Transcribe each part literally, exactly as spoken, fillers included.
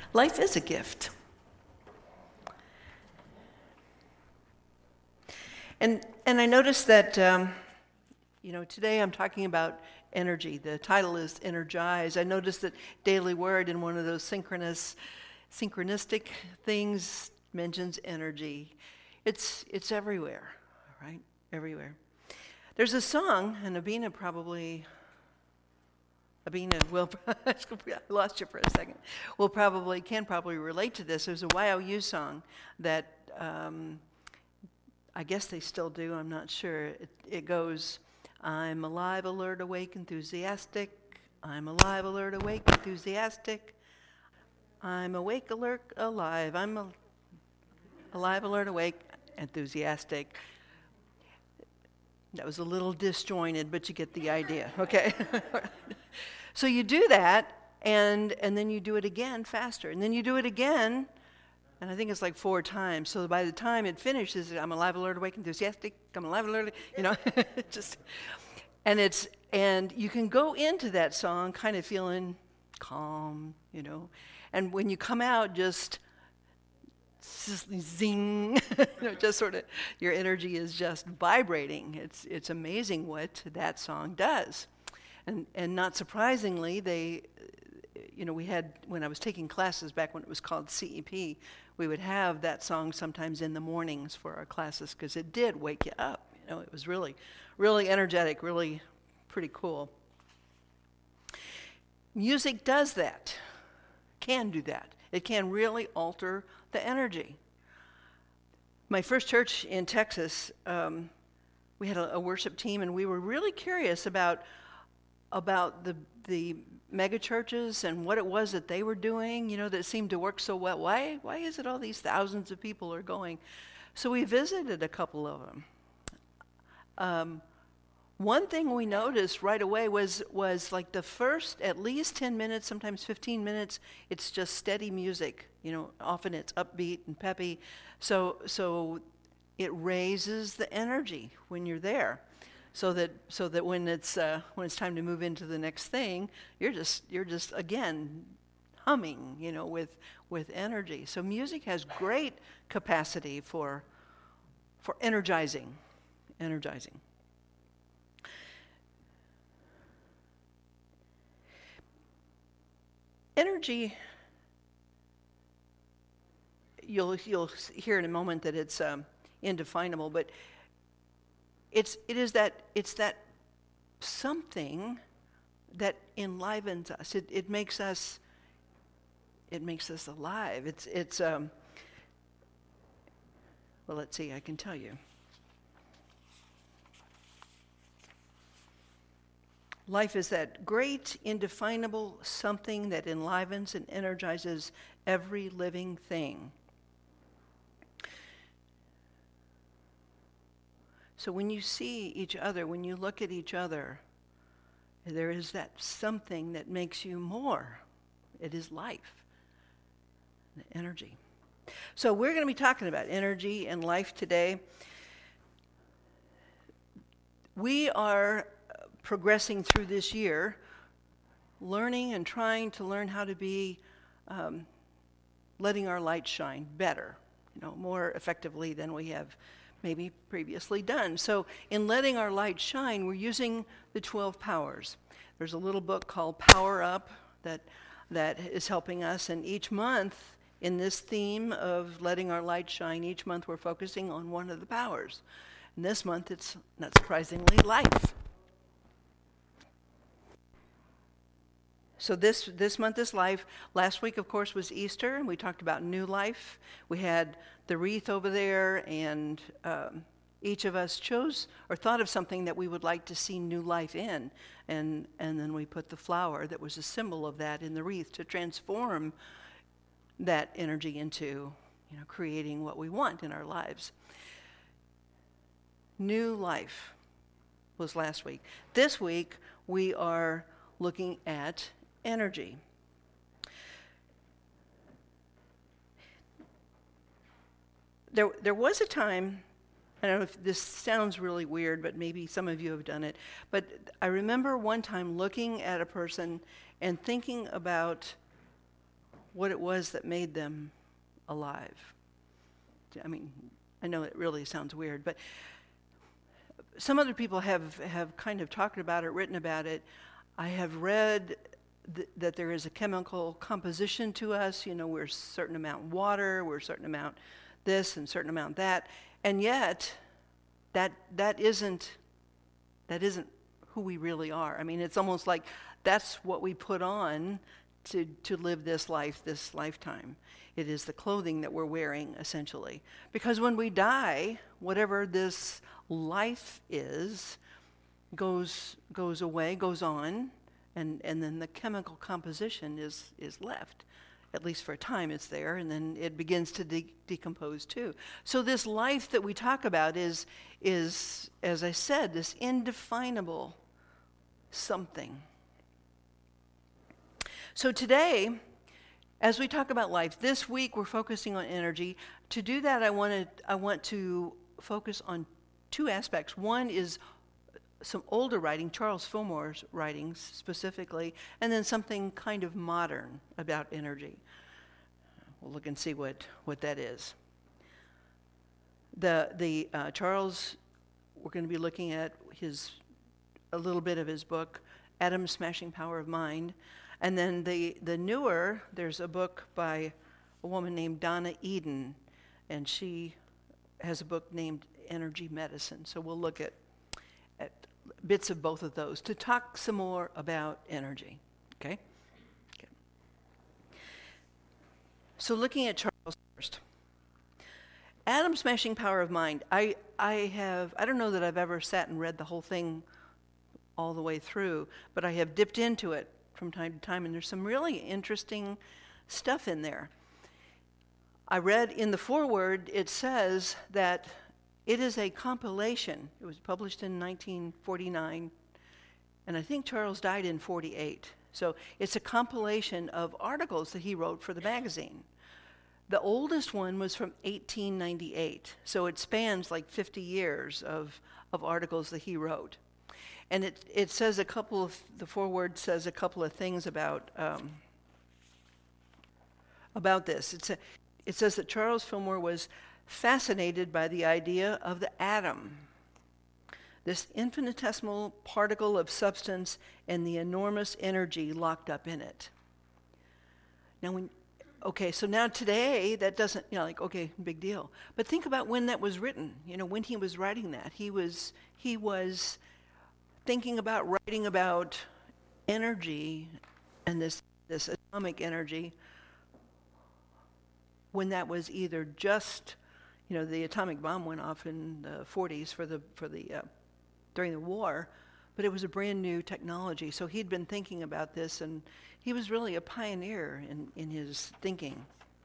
Life is a gift. And and I noticed that, um, you know, today I'm talking about energy. The title is Energize. I noticed that Daily Word in one of those synchronous, synchronistic things mentions energy. It's it's everywhere, right? Everywhere. There's a song, and Abina probably, Abina will, I lost you for a second, will probably, can probably relate to this. There's a Y O U song that, um, I guess they still do, I'm not sure. It, it goes, I'm alive, alert, awake, enthusiastic. I'm alive, alert, awake, enthusiastic. I'm awake, alert, alive. I'm a, alive, alert, awake, enthusiastic. That was a little disjointed, but you get the idea, okay? So you do that, and and then you do it again faster, and then you do it again, and I think it's like four times. So by the time it finishes, I'm alive, alert, awake, enthusiastic. I'm alive, alert, you know, just, and it's and you can go into that song kind of feeling calm, you know, and when you come out, just zing, you know, just sort of your energy is just vibrating. It's it's amazing what that song does, and and not surprisingly, they, you know, we had when I was taking classes back when it was called C E P, we would have that song sometimes in the mornings for our classes because it did wake you up. You know, it was really, really energetic, really pretty cool. Music does that, can do that. It can really alter the energy. My first church in Texas, um, we had a, a worship team, and we were really curious about about the the mega churches and what it was that they were doing. You know, that seemed to work so well. Why why is it all these thousands of people are going? So we visited a couple of them. Um, One thing we noticed right away was was like the first at least ten minutes, sometimes fifteen minutes, it's just steady music. You know, often it's upbeat and peppy. So so it raises the energy when you're there. So that so that when it's uh, when it's time to move into the next thing, you're just you're just again humming, you know, with with energy. So music has great capacity for for energizing, energizing. Energy, you'll you'll hear in a moment that it's um, indefinable, but it's it is that it's that something that enlivens us. It it makes us it makes us alive. It's it's um, well, let's see. I can tell you. Life is that great, indefinable something that enlivens and energizes every living thing. So when you see each other, when you look at each other, there is that something that makes you more. It is life, the energy. So we're going to be talking about energy and life today. We are progressing through this year, learning and trying to learn how to be um, letting our light shine better, you know, more effectively than we have maybe previously done. So in letting our light shine, we're using the twelve powers. There's a little book called Power Up that that is helping us, and each month in this theme of letting our light shine, each month we're focusing on one of the powers. And this month it's, not surprisingly, life. So this this month is life. Last week, of course, was Easter, and we talked about new life. We had the wreath over there, and um, each of us chose or thought of something that we would like to see new life in, and and then we put the flower that was a symbol of that in the wreath to transform that energy into, you know, creating what we want in our lives. New life was last week. This week, we are looking at energy. There, there was a time, I don't know if this sounds really weird, but maybe some of you have done it, but I remember one time looking at a person and thinking about what it was that made them alive. I mean, I know it really sounds weird, but some other people have, have kind of talked about it, written about it. I have read th- that there is a chemical composition to us. You know, we're a certain amount water, we're a certain amount this and certain amount that, and yet that that isn't that isn't who we really are. I mean, it's almost like that's what we put on to to live this life, this lifetime. It is the clothing that we're wearing, essentially. Because when we die, whatever this life is goes goes away, goes on, and, and then the chemical composition is, is left. At least for a time it's there, and then it begins to de- decompose too. So this life that we talk about is, is, as I said, this indefinable something. So today, as we talk about life, this week we're focusing on energy. To do that, I want to I want to focus on two aspects. One is some older writing, Charles Fillmore's writings specifically, and then something kind of modern about energy. We'll look and see what, what that is. The the uh, Charles, we're going to be looking at his a little bit of his book, Atom's Smashing Power of Mind. And then the, the newer, there's a book by a woman named Donna Eden, and she has a book named Energy Medicine. So we'll look at, at bits of both of those to talk some more about energy, okay? Okay. So looking at Charles first. Atom's Smashing Power of Mind. I, I have, I don't know that I've ever sat and read the whole thing all the way through, but I have dipped into it from time to time, and there's some really interesting stuff in there. I read in the foreword, it says that it is a compilation. It was published in nineteen forty-nine, and I think Charles died in forty-eight. So it's a compilation of articles that he wrote for the magazine. The oldest one was from eighteen ninety-eight, so it spans like fifty years of, of articles that he wrote. And it, it says a couple of, the foreword says a couple of things about um, about this. It's a, it says that Charles Fillmore was fascinated by the idea of the atom, this infinitesimal particle of substance and the enormous energy locked up in it. Now, when, okay, so now today that doesn't, you know, like, okay, big deal. But think about when that was written, you know, when he was writing that. He was, he was thinking about writing about energy and this this atomic energy when that was either just, you know, the atomic bomb went off in the forties for the for the uh, during the war, but it was a brand new technology. So he'd been thinking about this, and he was really a pioneer in, in his thinking.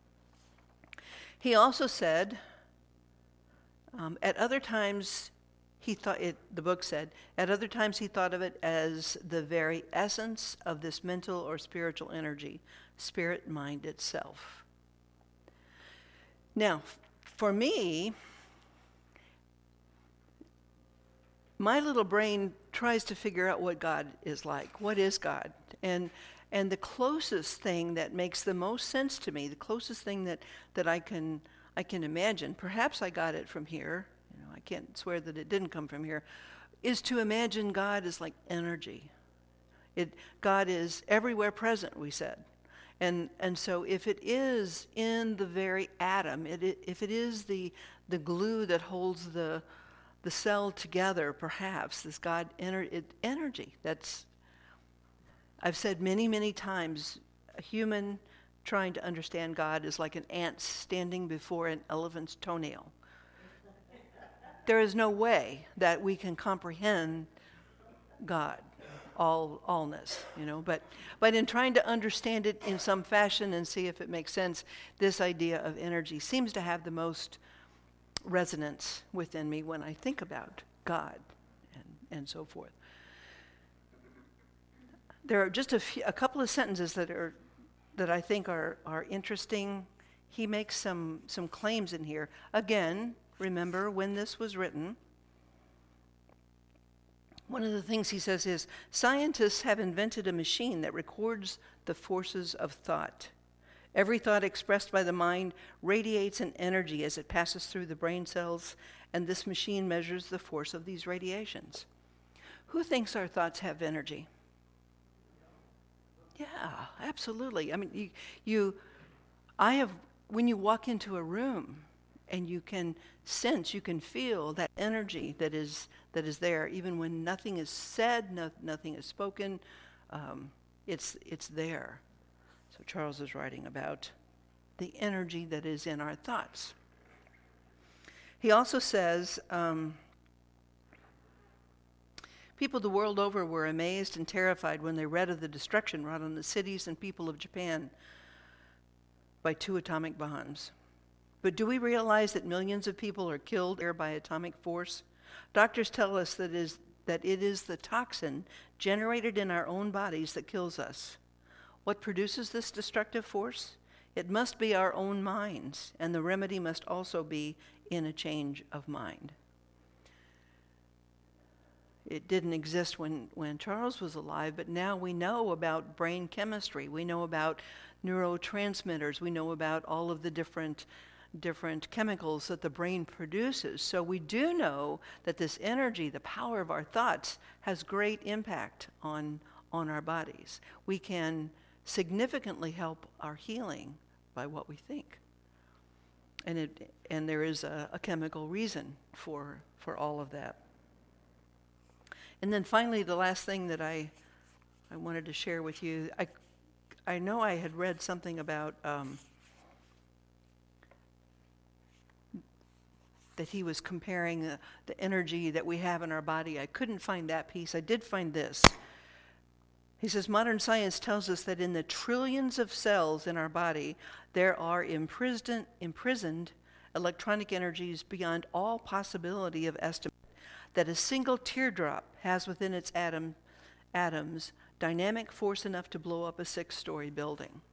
He also said, um, at other times, He thought it, the book said, at other times he thought of it as the very essence of this mental or spiritual energy, spirit mind itself. Now, for me, my little brain tries to figure out what God is like. What is God? And and the closest thing that makes the most sense to me, the closest thing that, that I can I can imagine, perhaps I got it from here, I can't swear that it didn't come from here, is to imagine God as like energy. It, God is everywhere present, we said. And and so if it is in the very atom, it, it, if it is the the glue that holds the the cell together, perhaps, this God ener, it, energy, that's, I've said many, many times, a human trying to understand God is like an ant standing before an elephant's toenail. There is no way that we can comprehend God, all allness, you know. But but in trying to understand it in some fashion and see if it makes sense, this idea of energy seems to have the most resonance within me when I think about God and, and so forth. There are just a, few, a couple of sentences that are that I think are are interesting. He makes some some claims in here. Again, remember when this was written. One of the things he says is, scientists have invented a machine that records the forces of thought. Every thought expressed by the mind radiates an energy as it passes through the brain cells, and this machine measures the force of these radiations. Who thinks our thoughts have energy? Yeah, absolutely. I mean, you, you, I have, when you walk into a room and you can sense, you can feel that energy that is that is there, even when nothing is said, no, nothing is spoken, um, it's it's there. So Charles is writing about the energy that is in our thoughts. He also says, um, people the world over were amazed and terrified when they read of the destruction wrought on the cities and people of Japan by two atomic bombs. But do we realize that millions of people are killed there by atomic force? Doctors tell us that, is, that it is the toxin generated in our own bodies that kills us. What produces this destructive force? It must be our own minds, and the remedy must also be in a change of mind. It didn't exist when, when Charles was alive, but now we know about brain chemistry. We know about neurotransmitters. We know about all of the different different chemicals that the brain produces. So we do know that this energy, the power of our thoughts, has great impact on, on our bodies. We can significantly help our healing by what we think. And it and there is a, a chemical reason for for all of that. And then finally, the last thing that I I wanted to share with you, I I know I had read something about um, that he was comparing the, the energy that we have in our body. I couldn't find that piece. I did find this. He says, modern science tells us that in the trillions of cells in our body, there are imprisoned, imprisoned electronic energies beyond all possibility of estimate, that a single teardrop has within its atom, atoms dynamic force enough to blow up a six-story building.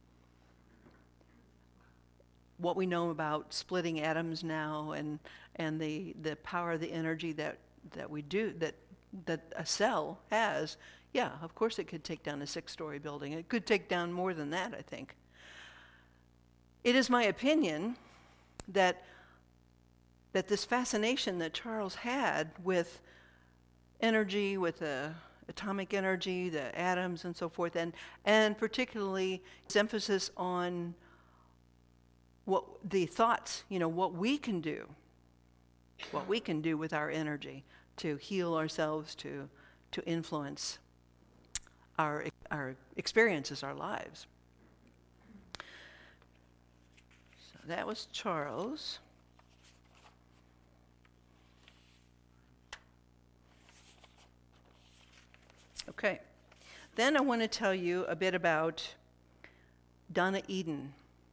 What we know about splitting atoms now and and the, the power of the energy that, that we do, that that a cell has, yeah, of course it could take down a six-story building. It could take down more than that, I think. It is my opinion that that this fascination that Charles had with energy, with the atomic energy, the atoms and so forth, and and particularly his emphasis on what the thoughts, you know, what we can do, what we can do with our energy to heal ourselves, to to influence our our experiences, our lives. So that was Charles. Okay. Then I want to tell you a bit about Donna Eden.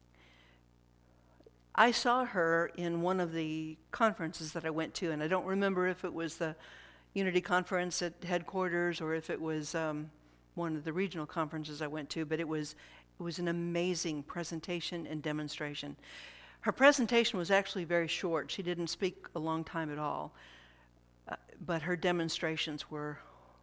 I saw her in one of the conferences that I went to, and I don't remember if it was the Unity Conference at headquarters or if it was um, one of the regional conferences I went to, but it was it was an amazing presentation and demonstration. Her presentation was actually very short. She didn't speak a long time at all, uh, but her demonstrations were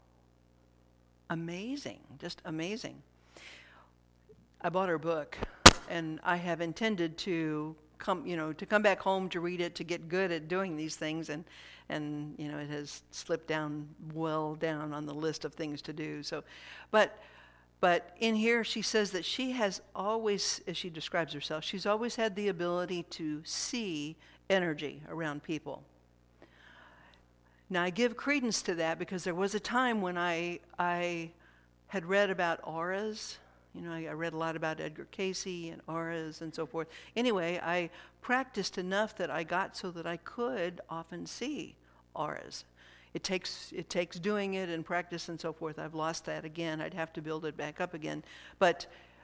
amazing, just amazing. I bought her book, and I have intended to come, you know, to come back home to read it, to get good at doing these things, and and you know, it has slipped down well down on the list of things to do. So, but but in here she says that she has always, as she describes herself, she's always had the ability to see energy around people. Now, I give credence to that because there was a time when I I had read about auras. You know, I, I read a lot about Edgar Cayce and auras and so forth. Anyway, I practiced enough that I got so that I could often see auras. It takes it takes doing it and practice and so forth. I've lost that again. I'd have to build it back up again. But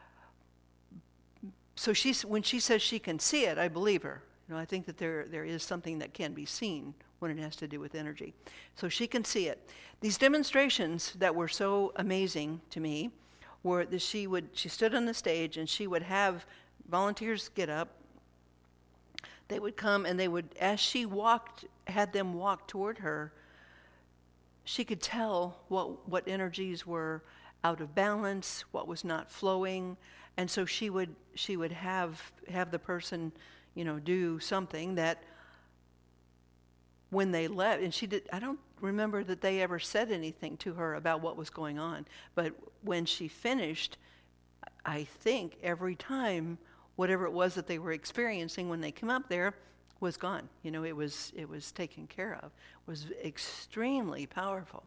so she, when she says she can see it, I believe her. You know, I think that there there is something that can be seen when it has to do with energy. So she can see it. These demonstrations that were so amazing to me were that she would she stood on the stage and she would have volunteers get up. They would come and they would, as she walked, had them walk toward her, she could tell what what energies were out of balance, what was not flowing, And so she would she would have have the person, you know, do something that when they left, and she did, I don't remember that they ever said anything to her about what was going on, but when she finished, I think every time whatever it was that they were experiencing when they came up there was gone. You know, it was it was taken care of. It was extremely powerful.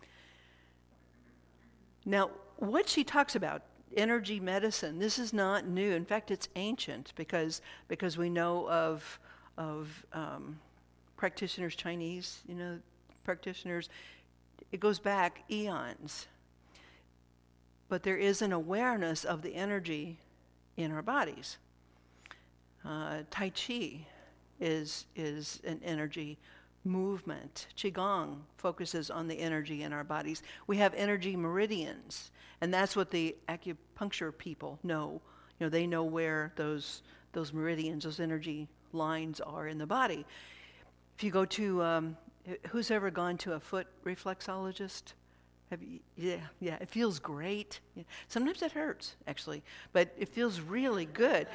Now, what she talks about, energy medicine, this is not new. In fact, it's ancient because because we know of of um, practitioners, Chinese, you know, practitioners. It goes back eons. But there is an awareness of the energy in our bodies. Uh, Tai Chi is is an energy movement. Qigong focuses on the energy in our bodies. We have energy meridians, and that's what the acupuncture people know. You know, they know where those those meridians, those energy lines are in the body. If you go to, um, who's ever gone to a foot reflexologist? Have you, yeah, yeah, it feels great. Yeah. Sometimes it hurts, actually, but it feels really good.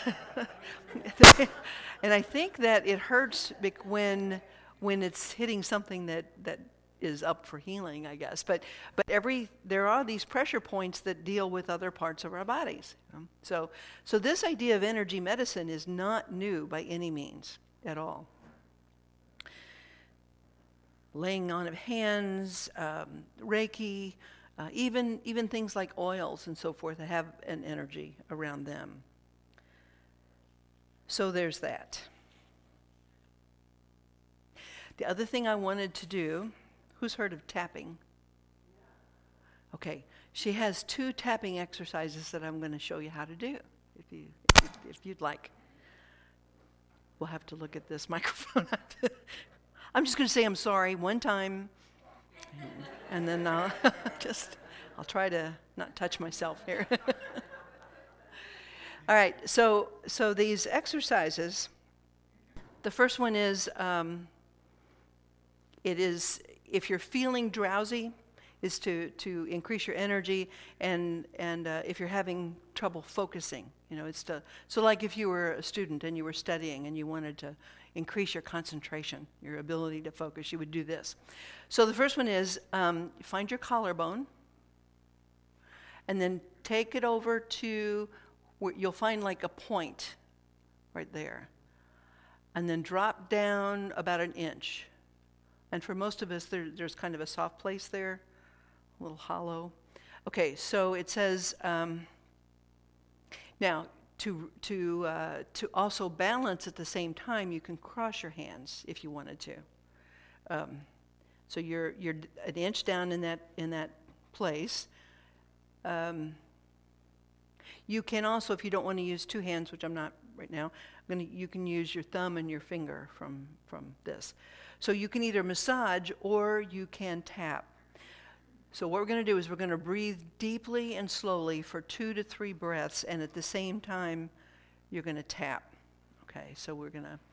And I think that it hurts bec- when when it's hitting something that, that is up for healing, I guess. But but every there are these pressure points that deal with other parts of our bodies. You know? So so this idea of energy medicine is not new by any means at all. Laying on of hands, um, Reiki, uh, even even things like oils and so forth that have an energy around them. So there's that. The other thing I wanted to do, who's heard of tapping? Okay, she has two tapping exercises that I'm going to show you how to do, if you if, if you'd like. We'll have to look at this microphone. I'm just going to say I'm sorry one time, and, and then I'll just, I'll try to not touch myself here. All right, so so these exercises, the first one is, um, it is, if you're feeling drowsy, is to, to increase your energy, and and uh, if you're having trouble focusing, you know, it's to, so like if you were a student and you were studying and you wanted to increase your concentration, your ability to focus, you would do this. So the first one is, um, find your collarbone, and then take it over to where you'll find like a point right there, and then drop down about an inch. And for most of us, there, there's kind of a soft place there, a little hollow. Okay, so it says, um, now, to to uh, to also balance at the same time, you can cross your hands if you wanted to. Um, so you're you're an inch down in that in that place. Um, you can also, if you don't want to use two hands, which I'm not right now, I'm gonna, you can use your thumb and your finger from from this. So you can either massage or you can tap. So what we're going to do is we're going to breathe deeply and slowly for two to three breaths, and at the same time, you're going to tap. Okay, so we're going to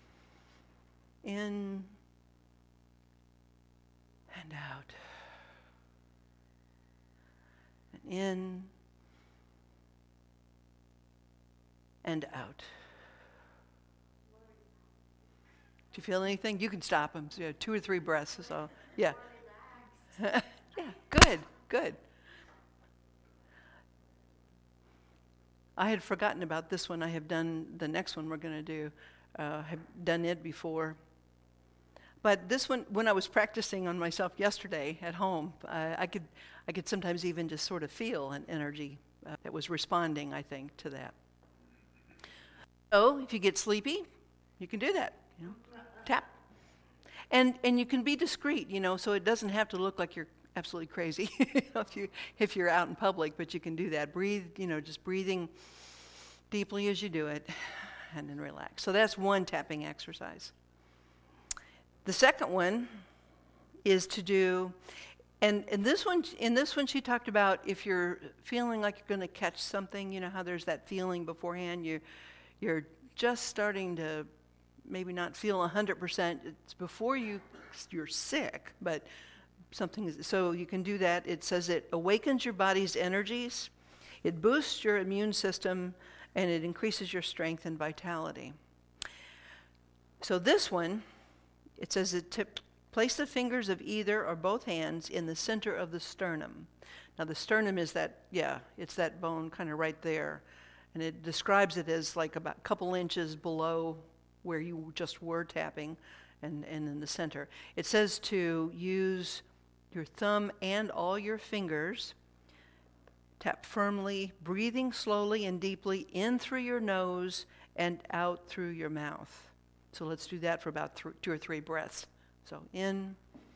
in and out, and in and out. Do you feel anything? You can stop them. So, yeah, two or three breaths. So yeah. Yeah, good, good. I had forgotten about this one. I have done the next one we're going to do. Uh, have done it before. But this one, when I was practicing on myself yesterday at home, uh, I could I could sometimes even just sort of feel an energy uh, that was responding, I think, to that. So if you get sleepy, you can do that. You know, tap. And and you can be discreet, you know, so it doesn't have to look like you're absolutely crazy if you if you're out in public, but you can do that. Breathe, you know, just breathing deeply as you do it, and then relax. So that's one tapping exercise. The second one is to do, and, and this one, in this one she talked about if you're feeling like you're going to catch something, you know how there's that feeling beforehand, you you're just starting to maybe not feel one hundred percent. It's before you, you're sick, but something is, so you can do that. It says it awakens your body's energies. It boosts your immune system, and it increases your strength and vitality. So this one, it says it tip, place the fingers of either or both hands in the center of the sternum. Now the sternum is that, yeah, it's that bone kind of right there. And it describes it as like about a couple inches below where you just were tapping and, and in the center. It says to use your thumb and all your fingers, tap firmly, breathing slowly and deeply in through your nose and out through your mouth. So let's do that for about th- two or three breaths. So in.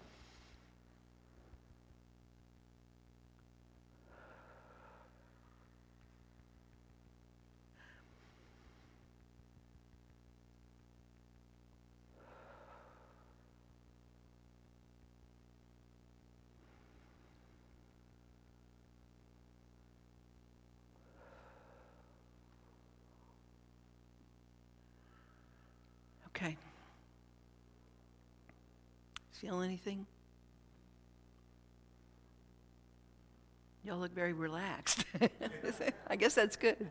Okay. Feel anything? Y'all look very relaxed. I guess that's good.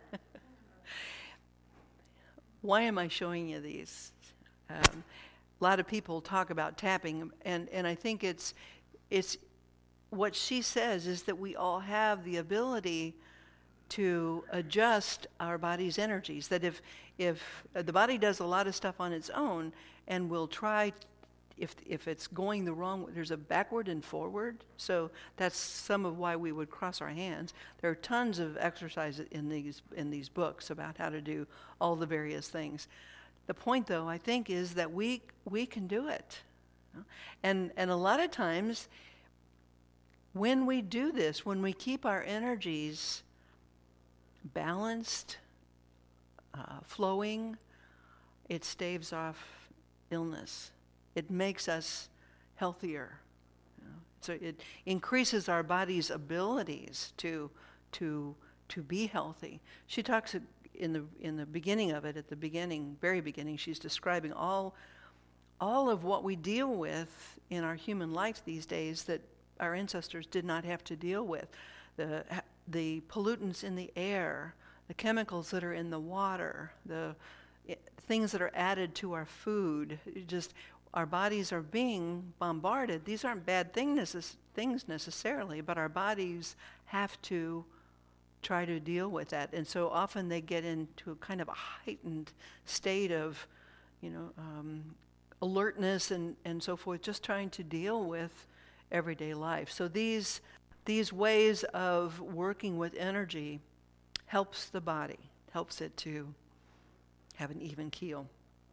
Why am I showing you these? Um, a lot of people talk about tapping, and, and I think it's it's what she says is that we all have the ability to adjust our body's energies. That if if uh, the body does a lot of stuff on its own, and will try, if if it's going the wrong way, there's a backward and forward. So that's some of why we would cross our hands. There are tons of exercises in these in these books about how to do all the various things. The point, though, I think, is that we we can do it, and and a lot of times when we do this, when we keep our energies balanced, uh, flowing, it staves off illness. It makes us healthier. You know? So it increases our body's abilities to to to be healthy. She talks in the in the beginning of it, at the beginning, very beginning, she's describing all all of what we deal with in our human life these days that our ancestors did not have to deal with. The the pollutants in the air, the chemicals that are in the water, the it, things that are added to our food. It just our bodies are being bombarded. These aren't bad thing necess- things necessarily, but our bodies have to try to deal with that. And so often they get into a kind of a heightened state of, you know, um, alertness and, and so forth, just trying to deal with everyday life. So these these ways of working with energy helps the body, helps it to have an even keel.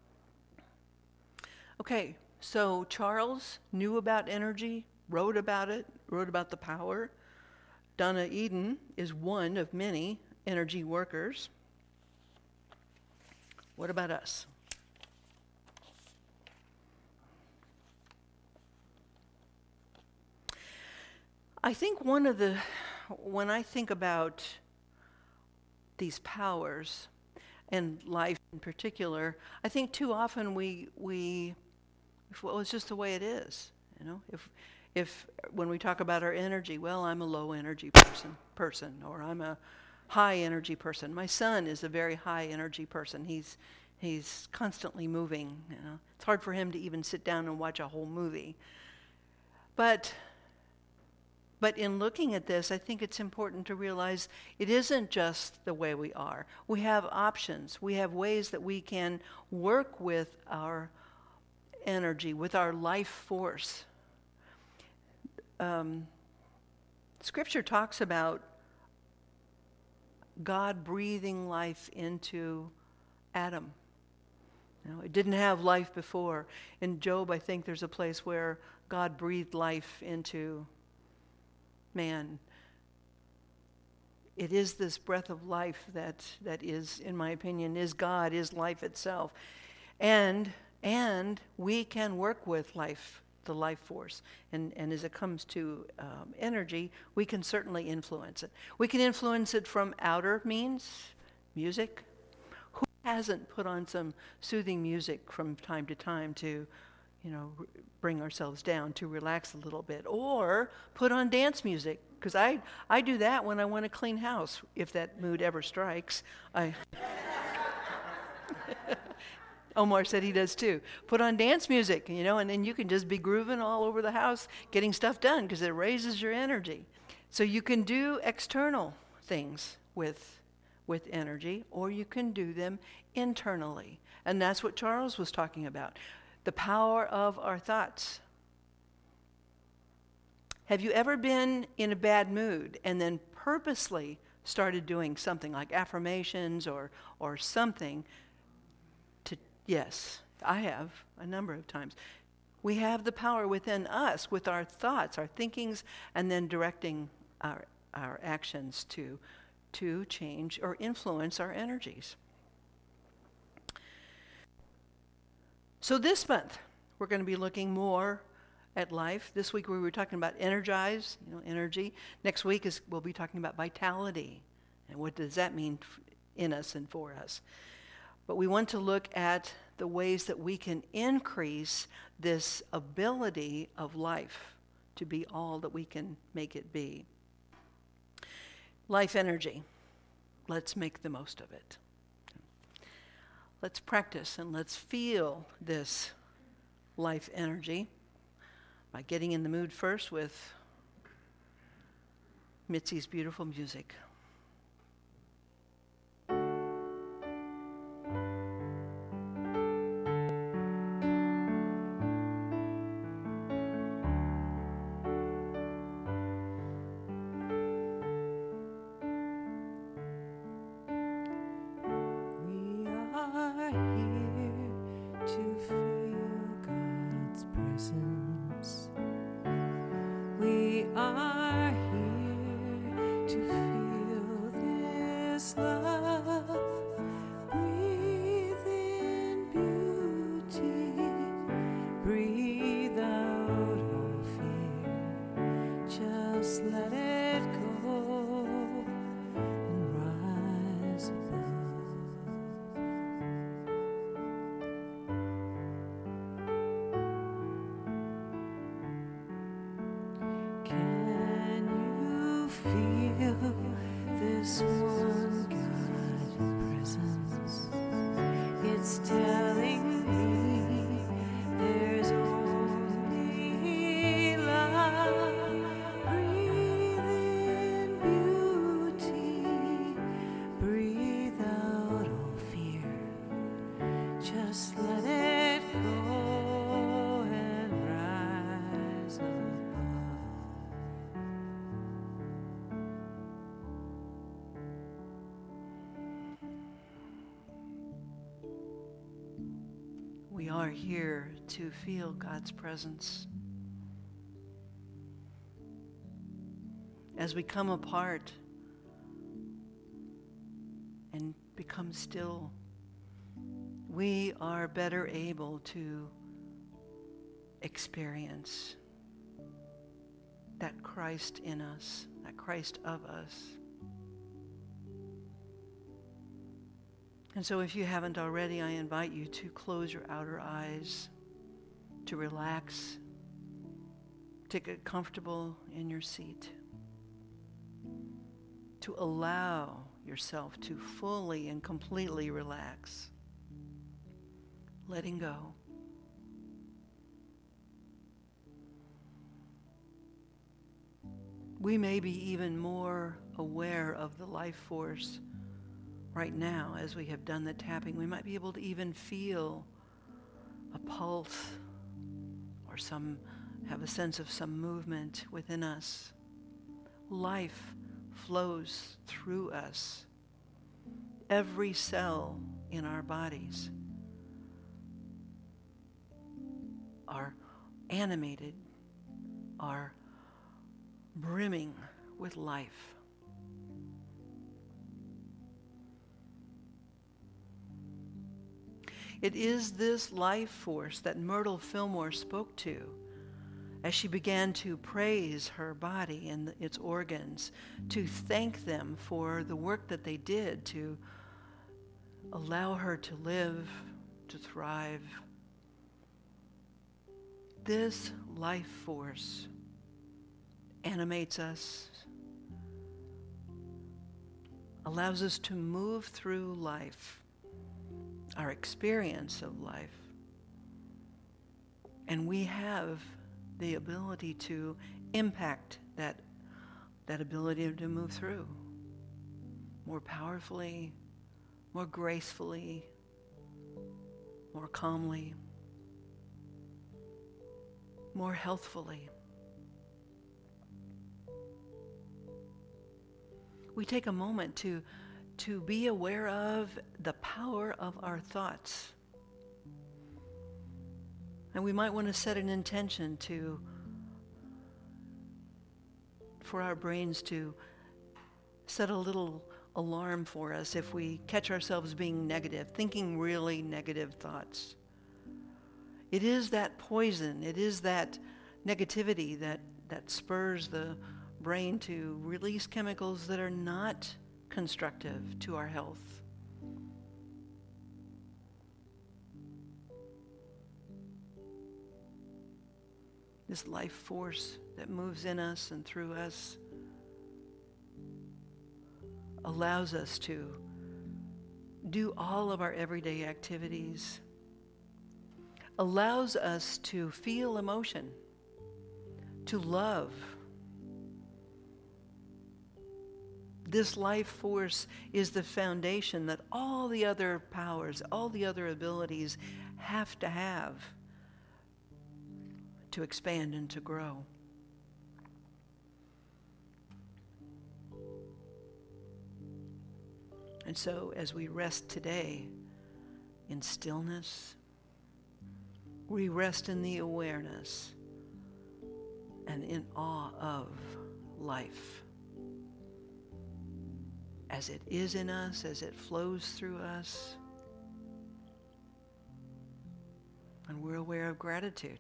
Okay, so Charles knew about energy, wrote about it, wrote about the power. Donna Eden is one of many energy workers. What about us? I think one of the, when I think about these powers and life in particular, I think too often we, we well, it's just the way it is, you know. If, if when we talk about our energy, well, I'm a low energy person, person, or I'm a high energy person. My son is a very high energy person. He's, he's constantly moving, you know. It's hard for him to even sit down and watch a whole movie. But But in looking at this, I think it's important to realize it isn't just the way we are. We have options. We have ways that we can work with our energy, with our life force. Um, Scripture talks about God breathing life into Adam. You know, it didn't have life before. In Job, I think there's a place where God breathed life into man. It is this breath of life that that is, in my opinion, is God, is life itself. And and we can work with life, the life force. And, and as it comes to um, energy, we can certainly influence it. We can influence it from outer means, music. Who hasn't put on some soothing music from time to time to, you know, r- bring ourselves down, to relax a little bit, or put on dance music Because I, I do that when I want to clean house, if that mood ever strikes. I Omar said he does too. Put on dance music, you know, and then you can just be grooving all over the house, getting stuff done, because it raises your energy. So you can do external things with, with energy, or you can do them internally. And that's what Charles was talking about. The power of our thoughts. Have you ever been in a bad mood and then purposely started doing something like affirmations or, or something? Yes, I have a number of times. We have the power within us with our thoughts, our thinkings, and then directing our, our actions to, to change or influence our energies. So this month, we're going to be looking more at life. This week we were talking about energize, you know, energy. Next week is we'll be talking about vitality. And what does that mean in us and for us? But we want to look at the ways that we can increase this ability of life to be all that we can make it be. Life energy. Let's make the most of it. Let's practice and let's feel this life energy by getting in the mood first with Mitzi's beautiful music. We are here to feel God's presence. As we come apart and become still, we are better able to experience that Christ in us, that Christ of us. And so if you haven't already, I invite you to close your outer eyes, to relax, to get comfortable in your seat, to allow yourself to fully and completely relax, letting go. We may be even more aware of the life force right now as we have done the tapping. We might be able to even feel a pulse or some have a sense of some movement within us. Life flows through us. Every cell in our bodies are animated, are brimming with life. It is this life force that Myrtle Fillmore spoke to as she began to praise her body and its organs, to thank them for the work that they did to allow her to live, to thrive. This life force animates us, allows us to move through life, our experience of life. And we have the ability to impact that, that ability to move through more powerfully, more gracefully, more calmly, more healthfully. We take a moment to, to be aware of the power of our thoughts. And we might want to set an intention to, for our brains to set a little alarm for us if we catch ourselves being negative, thinking really negative thoughts. It is that poison, it is that negativity that, that spurs the brain to release chemicals that are not constructive to our health. This life force that moves in us and through us allows us to do all of our everyday activities, allows us to feel emotion, to love. This life force is the foundation that all the other powers, all the other abilities have to have to expand and to grow. And so as we rest today in stillness, we rest in the awareness and in awe of life as it is in us, as it flows through us. And we're aware of gratitude.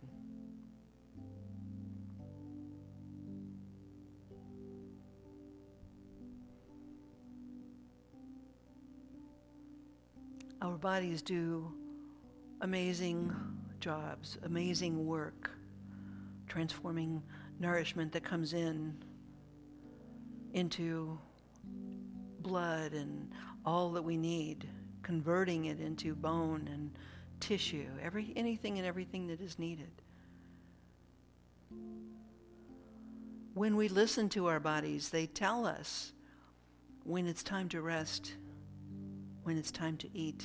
Our bodies do amazing jobs, amazing work, transforming nourishment that comes in into blood and all that we need, converting it into bone and tissue, every anything and everything that is needed. When we listen to our bodies, they tell us when it's time to rest, when it's time to eat,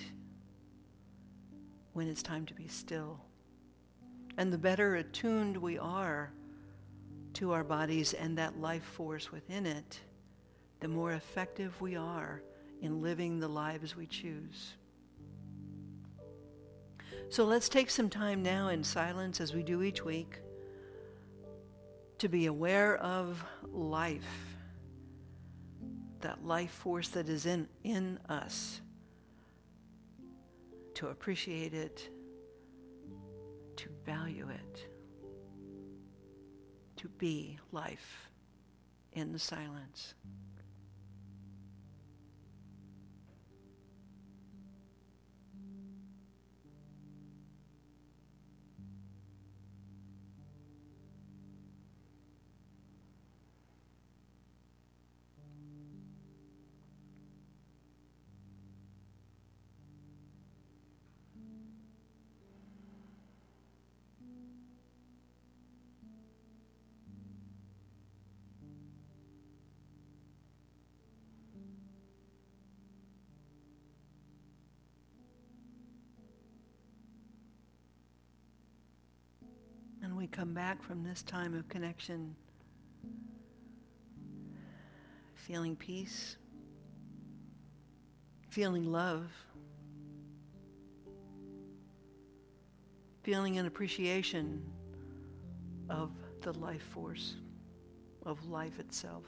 when it's time to be still. And the better attuned we are to our bodies and that life force within it, the more effective we are in living the lives we choose. So let's take some time now in silence, as we do each week, to be aware of life, that life force that is in, in us, to appreciate it, to value it, to be life in the silence. And we come back from this time of connection feeling peace, feeling love, feeling an appreciation of the life force, of life itself.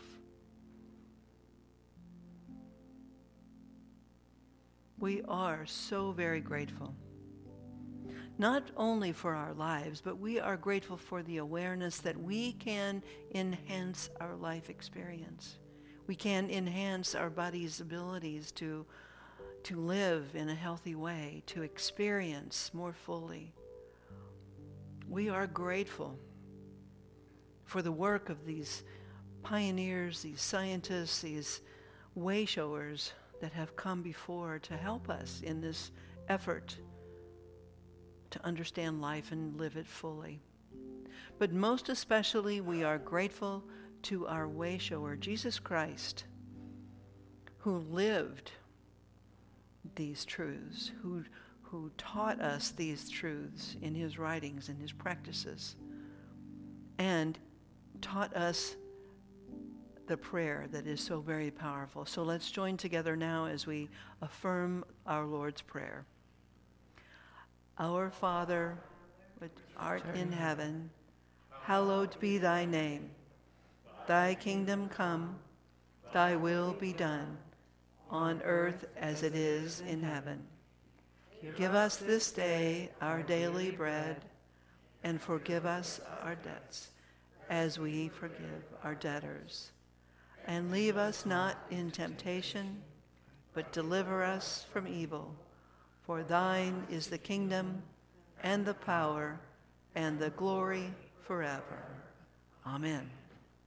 We are so very grateful, not only for our lives, but we are grateful for the awareness that we can enhance our life experience. We can enhance our body's abilities to, to live in a healthy way, to experience more fully. We are grateful for the work of these pioneers, these scientists, these way showers that have come before to help us in this effort to understand life and live it fully. But most especially, we are grateful to our way shower, Jesus Christ, who lived these truths, who, who taught us these truths in his writings and his practices, and taught us the prayer that is so very powerful. So let's join together now as we affirm our Lord's Prayer. Our Father, which art in heaven, hallowed be thy name. Thy kingdom come, thy will be done, on earth as it is in heaven. Give us this day our daily bread, and forgive us our debts, as we forgive our debtors. And leave us not in temptation, but deliver us from evil. For thine is the kingdom, and the power, and the glory forever. Amen.